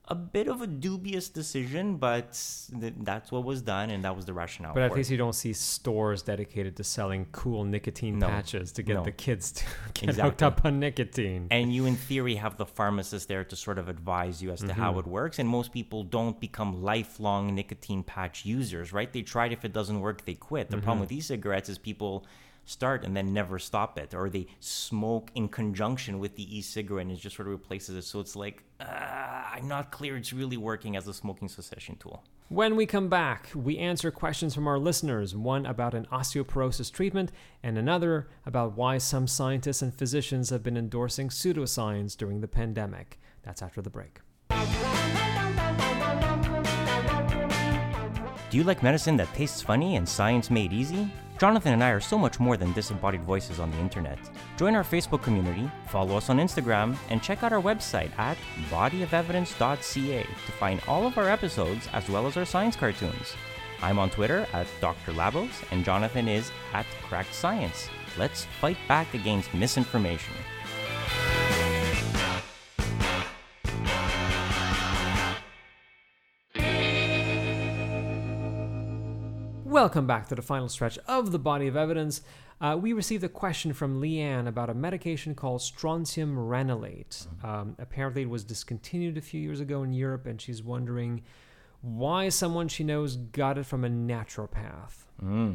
a bit of a dubious decision, but th- that's what was done, and that was the rationale. But at for least it. you don't see stores dedicated to selling cool nicotine No. patches to get No. the kids to get Exactly. hooked up on nicotine. And you, in theory, have the pharmacist there to sort of advise you as to Mm-hmm. how it works. And most people don't become lifelong nicotine patch users, right? They tried. If it doesn't work, they quit. The Mm-hmm. problem with e-cigarettes is people start and then never stop it, or they smoke in conjunction with the e-cigarette and it just sort of replaces it. So it's like, uh, I'm not clear it's really working as a smoking cessation tool. When we come back, we answer questions from our listeners, one about an osteoporosis treatment and another about why some scientists and physicians have been endorsing pseudoscience during the pandemic. That's after the break. Do you like medicine that tastes funny and science made easy? Jonathan and I are so much more than disembodied voices on the internet. Join our Facebook community, follow us on Instagram, and check out our website at body of evidence dot c a to find all of our episodes as well as our science cartoons. I'm on Twitter at Doctor Labos, and Jonathan is at Cracked Science. Let's fight back against misinformation. Welcome back to the final stretch of the Body of Evidence. Uh, we received a question from Leanne about a medication called strontium ranelate. Um, apparently, it was discontinued a few years ago in Europe, and she's wondering why someone she knows got it from a naturopath. Mm.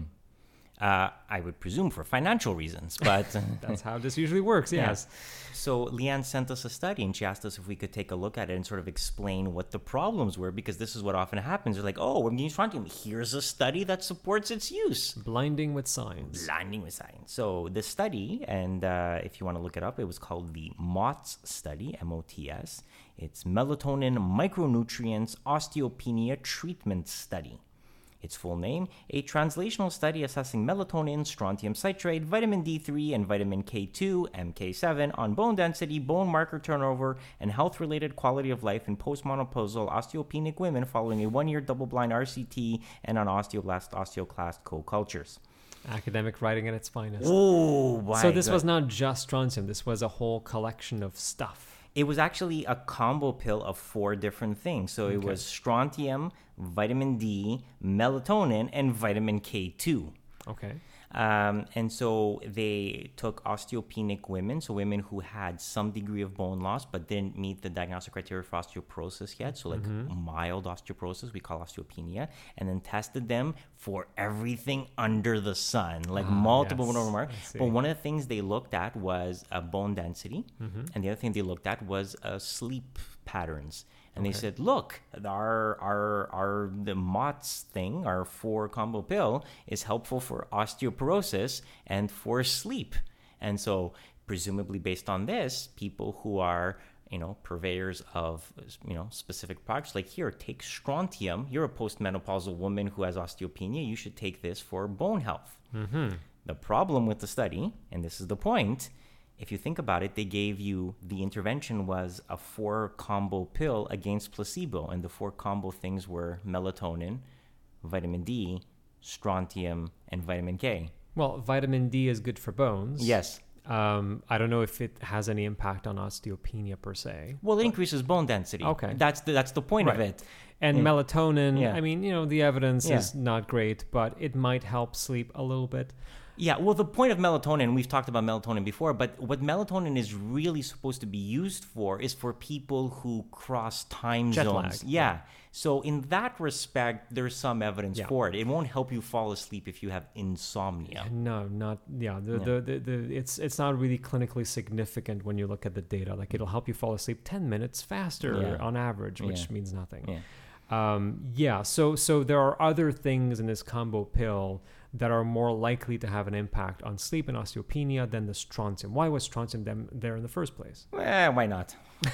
Uh, I would presume for financial reasons, but That's how this usually works, Yeah. yes. So Leanne sent us a study and she asked us if we could take a look at it and sort of explain what the problems were, because this is what often happens. They're like, oh, I'm using strontium. Here's a study that supports its use. Blinding with science. Blinding with science. So the study, and uh, if you want to look it up, it was called the MOTS study, M O T S. It's Melatonin Micronutrients Osteopenia Treatment Study. Its full name, a translational study assessing melatonin, strontium citrate, vitamin D three, and vitamin K two, M K seven on bone density, bone marker turnover, and health-related quality of life in postmenopausal osteopenic women following a one-year double-blind R C T and on osteoblast osteoclast co-cultures. Academic writing at its finest. Oh, my so this God. was not just strontium. This was a whole collection of stuff. It was actually a combo pill of four different things. So it Okay. was strontium, vitamin D, melatonin, and vitamin K two. Okay. Um, and so they took osteopenic women, so women who had some degree of bone loss but didn't meet the diagnostic criteria for osteoporosis yet, so like mild osteoporosis, we call osteopenia, and then tested them for everything under the sun, like Ah, multiple yes. bone mark. I see. But one of the things they looked at was uh, bone density, and the other thing they looked at was uh, sleep patterns. And they said, look, our our our the MOTS thing, our four combo pill, is helpful for osteoporosis and for sleep. And so, presumably based on this, people who are, you know, purveyors of, you know, specific products, like here, take strontium. You're a postmenopausal woman who has osteopenia. You should take this for bone health. Mm-hmm. The problem with the study, and this is the point, if you think about it, they gave you, the intervention was a four combo pill against placebo. And the four combo things were melatonin, vitamin D, strontium, and vitamin K. Well, vitamin D is good for bones. Yes. Um, I don't know if it has any impact on osteopenia per se. Well, it increases bone density. Okay. That's the, that's the point of Right. it. And Yeah. melatonin, Yeah. I mean, you know, the evidence Yeah. is not great, but it might help sleep a little bit. Yeah, well, the point of melatonin, we've talked about melatonin before, but what melatonin is really supposed to be used for is for people who cross time Jet zones. lag. Yeah. So in that respect, there's some evidence Yeah. for it. It won't help you fall asleep if you have insomnia. No, not yeah. The, Yeah. The, the, the it's it's not really clinically significant when you look at the data. Like it'll help you fall asleep ten minutes faster Yeah. on average, which Yeah. means nothing. Yeah. Um, yeah. So so there are other things in this combo pill that are more likely to have an impact on sleep and osteopenia than the strontium. Why was strontium them there in the first place? Eh, why not?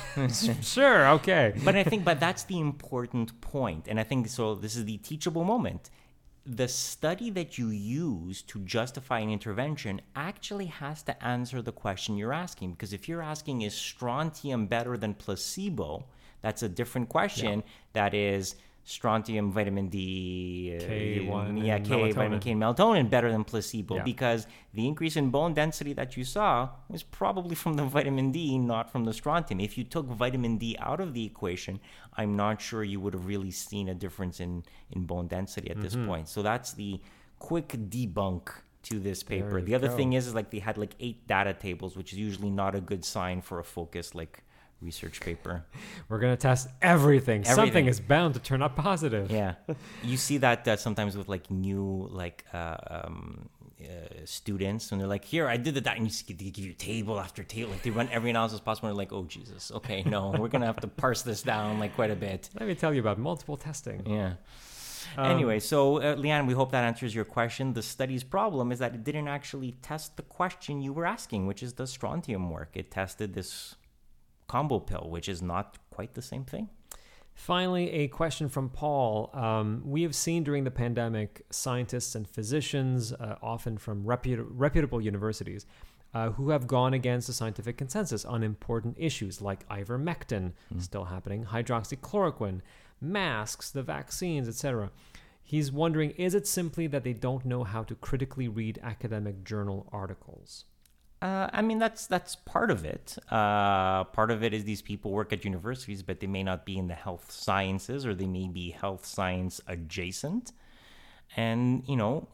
Sure. Okay. But I think, but that's the important point. And I think, so this is the teachable moment. The study that you use to justify an intervention actually has to answer the question you're asking. Because if you're asking, is strontium better than placebo? That's a different question. That is, strontium, vitamin D, uh, K one yeah, and K, vitamin melatonin. K, and melatonin better than placebo Yeah. because the increase in bone density that you saw was probably from the vitamin D, not from the strontium. If you took vitamin D out of the equation, I'm not sure you would have really seen a difference in, in bone density at this Mm-hmm. point. So that's the quick debunk to this paper. There you The other go. thing is, is like they had like eight data tables, which is usually not a good sign for a focused like research paper. We're going to test everything. Something Everything. is bound to turn out positive. Yeah, you see that uh, sometimes with like new like uh, um, uh, students, and they're like, "Here, I did that," and you just, they give you table after table. Like they run every analysis possible. And they're like, "Oh Jesus, okay, no, we're gonna have to parse this down like quite a bit." Let me tell you about multiple testing. Yeah. Um, Anyway, so uh, Leanne, we hope that answers your question. The study's problem is that it didn't actually test the question you were asking, which is does strontium work? It tested this combo pill, which is not quite the same thing. Finally, a question from Paul. Um, we have seen during the pandemic scientists and physicians, uh, often from reputa- reputable universities, uh, who have gone against the scientific consensus on important issues like ivermectin, still happening, hydroxychloroquine, masks, the vaccines, et cetera. He's wondering, is it simply that they don't know how to critically read academic journal articles? Uh, I mean, that's that's part of it. Uh, part of it is these people work at universities, but they may not be in the health sciences, or they may be health science adjacent. And, you know,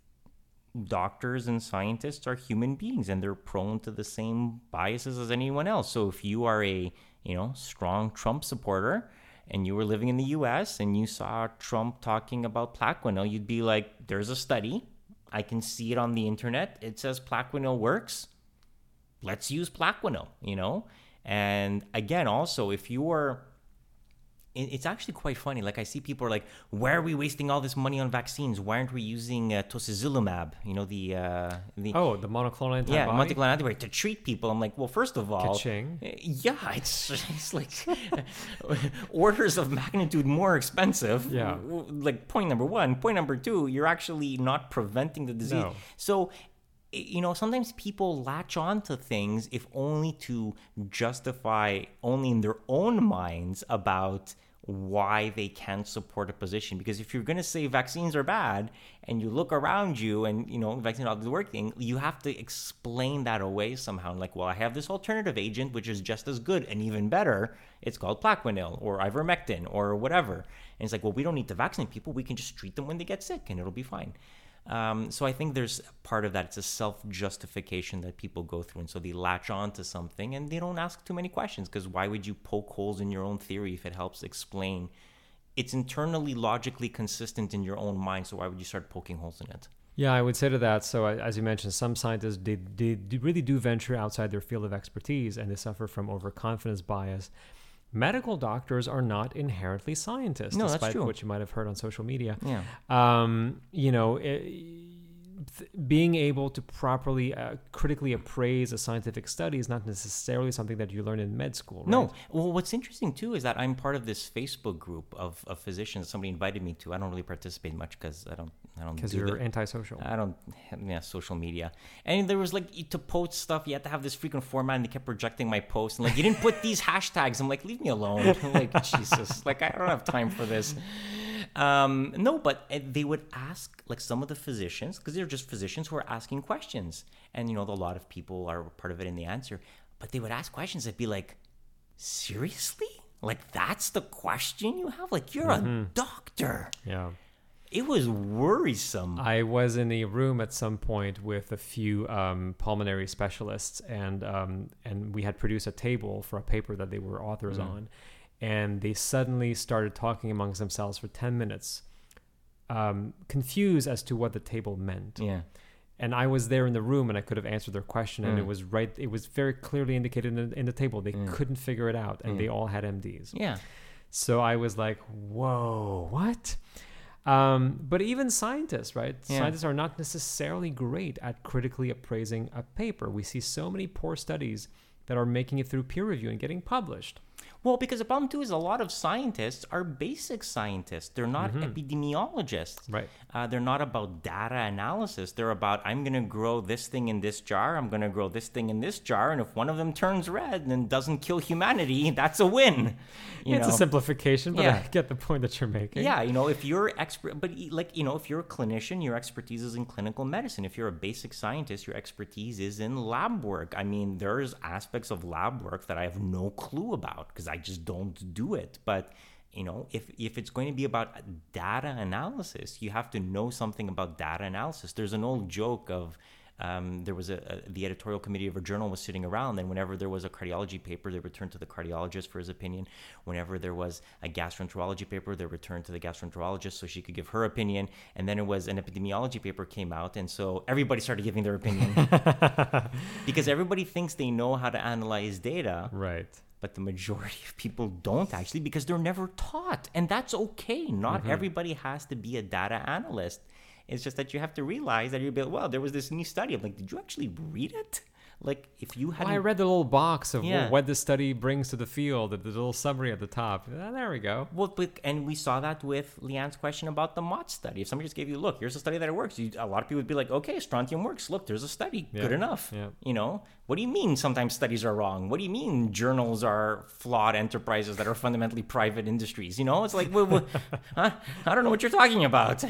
doctors and scientists are human beings, and they're prone to the same biases as anyone else. So if you are a, you know, strong Trump supporter, and you were living in the U S and you saw Trump talking about Plaquenil, you'd be like, there's a study. I can see it on the internet. It says Plaquenil works. Let's use Plaquenil, you know? And again, also, if you are, it- it's actually quite funny. Like, I see people are like, why are we wasting all this money on vaccines? Why aren't we using uh, tocilizumab, you know, the, uh, the Oh, the monoclonal antibody? yeah, monoclonal antibody to treat people? I'm like, well, first of all, Ka-ching. uh, yeah, it's, it's like orders of magnitude more expensive. Yeah. Like, point number one. Point number two, you're actually not preventing the disease. No. So, i- you know, sometimes people latch on to things if only to justify only in their own minds about why they can't support a position. Because if you're going to say vaccines are bad and you look around you and, you know, vaccines are not working, you have to explain that away somehow. Like, well, I have this alternative agent, which is just as good and even better. It's called Plaquenil or ivermectin or whatever. And it's like, well, we don't need to vaccinate people. We can just treat them when they get sick and it'll be fine. Um, so I think there's part of that. It's a self-justification that people go through. And so they latch on to something and they don't ask too many questions, because why would you poke holes in your own theory if it helps explain? It's internally logically consistent in your own mind. So why would you start poking holes in it? Yeah, I would say to that. So, uh, as you mentioned, some scientists they, they do- really do venture outside their field of expertise, and they suffer from overconfidence bias. Medical doctors are not inherently scientists, No, that's despite true. what you might have heard on social media. Yeah. Um, you know, it, th- being able to properly, uh, critically appraise a scientific study is not necessarily something that you learn in med school. Right? No. Well, what's interesting too is that I'm part of this Facebook group of, of physicians. Somebody invited me to. I don't really participate much because I don't. I don't. because do you're the- antisocial. I don't have yeah, social media. And there was like, to post stuff, you had to have this freaking format, and they kept rejecting my posts. And like, you didn't put these hashtags. I'm like, leave me alone. I'm like, Jesus, like, I don't have time for this. Um, no, but uh, they would ask, like, some of the physicians, because they're just physicians who are asking questions. And, you know, a lot of people are part of it in the answer. But they would ask questions that'd be like, seriously? Like, that's the question you have? Like, you're a doctor. yeah. It was worrisome. I was in a room at some point with a few um, pulmonary specialists, and um, and we had produced a table for a paper that they were authors on, and they suddenly started talking amongst themselves for ten minutes, um, confused as to what the table meant. Yeah. And I was there in the room, and I could have answered their question, and Mm. it was right. It was very clearly indicated in the, in the table. They couldn't figure it out, and they all had M Ds. Yeah. So I was like, whoa, what? Um, but even scientists, right? Yeah. Scientists are not necessarily great at critically appraising a paper. We see so many poor studies that are making it through peer review and getting published. Well, because the problem too is a lot of scientists are basic scientists. They're not epidemiologists. Right. Uh, they're not about data analysis. They're about, I'm going to grow this thing in this jar. I'm going to grow this thing in this jar. And if one of them turns red and doesn't kill humanity, that's a win. You it's know? a simplification, but Yeah. I get the point that you're making. Yeah, you know, if you're expert, but like, you know, if you're a clinician, your expertise is in clinical medicine. If you're a basic scientist, your expertise is in lab work. I mean, there's aspects of lab work that I have no clue about because I just don't do it. But, you know, if, if it's going to be about data analysis, you have to know something about data analysis. There's an old joke of, Um, there was a, a the editorial committee of a journal was sitting around, and whenever there was a cardiology paper, they returned to the cardiologist for his opinion. Whenever there was a gastroenterology paper, they returned to the gastroenterologist so she could give her opinion. And then it was an epidemiology paper came out, and so everybody started giving their opinion because everybody thinks they know how to analyze data. Right. But the majority of people don't actually because they're never taught, and that's okay. Not Mm-hmm. everybody has to be a data analyst. It's just that you have to realize that you'll be like, well, there was this new study. I'm like, did you actually read it? Like, if you had, Well, I read the little box of Yeah. what this study brings to the field, the little summary at the top. Ah, there we go. Well, but, and we saw that with Leanne's question about the Mott study. If somebody just gave you, look, here's a study that it works, you, a lot of people would be like, okay, strontium works. Look, there's a study. Yeah. Good enough. Yeah. You know, what do you mean sometimes studies are wrong? What do you mean journals are flawed enterprises that are fundamentally private industries? You know, it's like, well, well, huh? I don't know what you're talking about.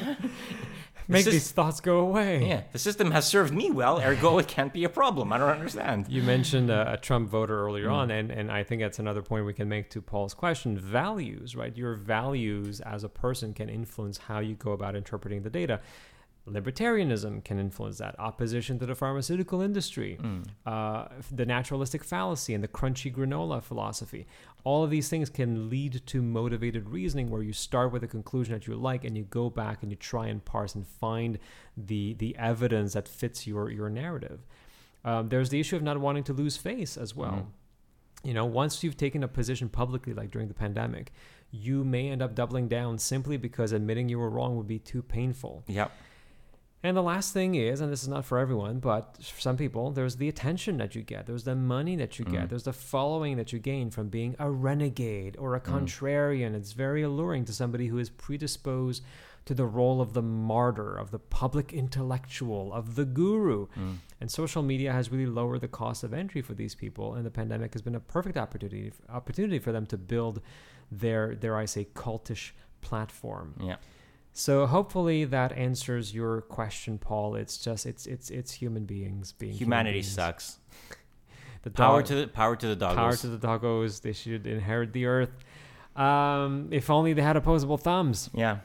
Make This is- these thoughts go away. Yeah, the system has served me well, ergo it can't be a problem. I don't understand. You mentioned a, a Trump voter earlier Mm. on, and, and I think that's another point we can make to Paul's question. Values, right? Your values as a person can influence how you go about interpreting the data. Libertarianism can influence that. Opposition to the pharmaceutical industry, uh, the naturalistic fallacy, and the crunchy granola philosophy. All of these things can lead to motivated reasoning where you start with a conclusion that you like and you go back and you try and parse and find the, the evidence that fits your, your narrative. Um, there's the issue of not wanting to lose face as well. You know, once you've taken a position publicly, like during the pandemic, you may end up doubling down simply because admitting you were wrong would be too painful. Yep. And the last thing is, and this is not for everyone, but for some people, there's the attention that you get. There's the money that you get. Mm. There's the following that you gain from being a renegade or a contrarian. It's very alluring to somebody who is predisposed to the role of the martyr, of the public intellectual, of the guru. Mm. And social media has really lowered the cost of entry for these people. And the pandemic has been a perfect opportunity opportunity for them to build their, dare I say, cultish platform. Yeah. So hopefully that answers your question, Paul. It's just it's it's it's human beings being human Humanity beings. sucks. The Power dog- to the power to the doggos. power to the doggos. They should inherit the earth. Um, if only they had opposable thumbs. Yeah.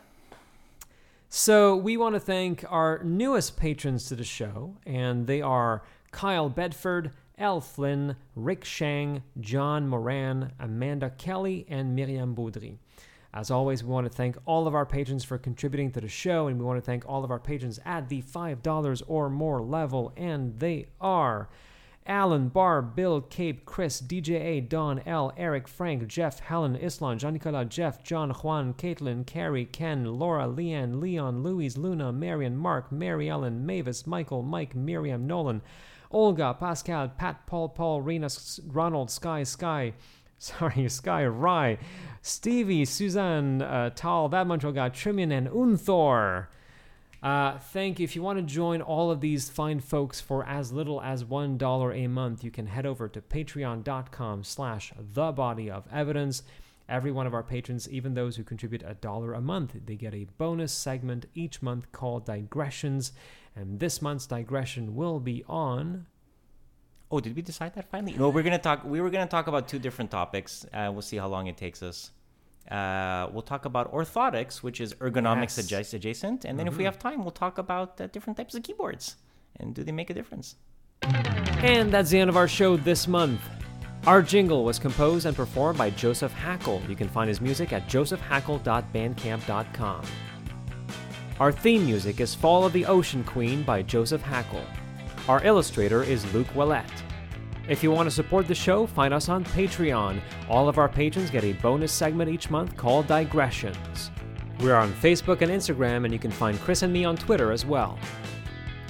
So we want to thank our newest patrons to the show, and they are Kyle Bedford, Elle Flynn, Rick Shang, John Moran, Amanda Kelly, and Miriam Baudry. As always, we want to thank all of our patrons for contributing to the show, and we want to thank all of our patrons at the five dollars or more level, and they are Alan, Barb, Bill, Cape, Chris, D J A, Don, L, Eric, Frank, Jeff, Helen, Islan, Jean-Nicolas, Jeff, John, Juan, Caitlin, Carrie, Ken, Laura, Leanne, Leon, Louise, Luna, Marion, Mark, Mary Ellen, Mavis, Michael, Mike, Miriam, Nolan, Olga, Pascal, Pat, Paul, Paul, Rena, S- Ronald, Sky, Sky, sorry, Sky, Rye, Stevie, Suzanne, uh, Tal, That Montreal Guy, Trimian, and Unthor. Uh, thank you. If you want to join all of these fine folks for as little as one dollar a month, you can head over to patreon.com slash the body of evidence. Every one of our patrons, even those who contribute a dollar a month, they get a bonus segment each month called Digressions. And this month's digression will be on... Oh, did we decide that finally? No, we're gonna talk. We were gonna talk about two different topics. Uh, we'll see how long it takes us. Uh, we'll talk about orthotics, which is ergonomics Yes. adja- adjacent, and then if we have time, we'll talk about uh, different types of keyboards and do they make a difference? And that's the end of our show this month. Our jingle was composed and performed by Joseph Hackle. You can find his music at joseph hackle dot bandcamp dot com. Our theme music is Fall of the Ocean Queen by Joseph Hackle. Our illustrator is Luke Willett. If you want to support the show, find us on Patreon. All of our patrons get a bonus segment each month called Digressions. We're on Facebook and Instagram, and you can find Chris and me on Twitter as well.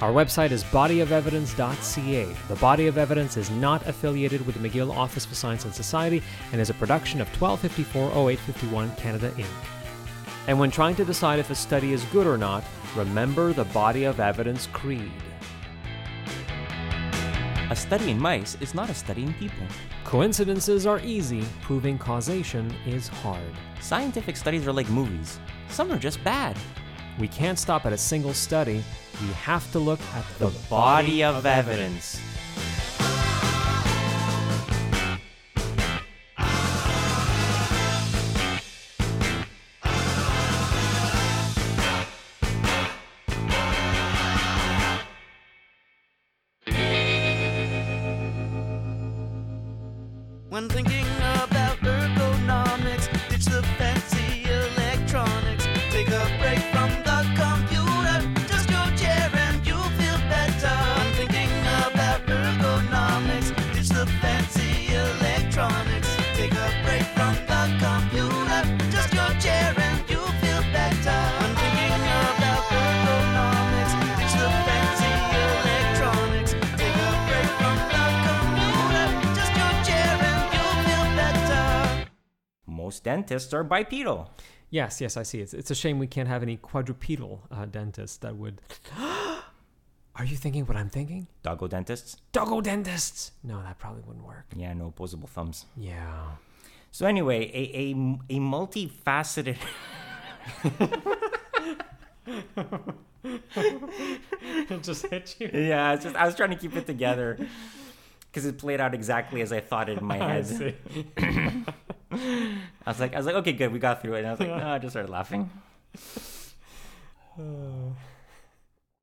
Our website is body of evidence dot c a. The Body of Evidence is not affiliated with the McGill Office for Science and Society and is a production of twelve fifty-four oh eight fifty-one Canada, Incorporated. And when trying to decide if a study is good or not, remember the Body of Evidence creed. A study in mice is not a study in people. Coincidences are easy, proving causation is hard. Scientific studies are like movies. Some are just bad. We can't stop at a single study. We have to look at the, The body of evidence. When thinking about ergonomics, ditch the fancy electronics. Take a break from the computer, just go chair and you'll feel better. When thinking about ergonomics, ditch the fancy electronics. Take a break from the computer, just go chair and you'll feel better. When thinking about ergonomics, ditch the fancy electronics. Take a break from the computer, just go chair and you'll feel better. Most dentists are bipedal. Yes, yes, I see. It's, it's a shame we can't have any quadrupedal uh, dentists that would... Are you thinking what I'm thinking? Doggo dentists? Doggo dentists! No, that probably wouldn't work. Yeah, no opposable thumbs. Yeah. So anyway, a a, a multifaceted... It just hit you. yeah, it's just I was trying to keep it together because it played out exactly as I thought it in my I head. see. I was like, I was like, okay, good, we got through it. And I was like, no, I just started laughing. Uh,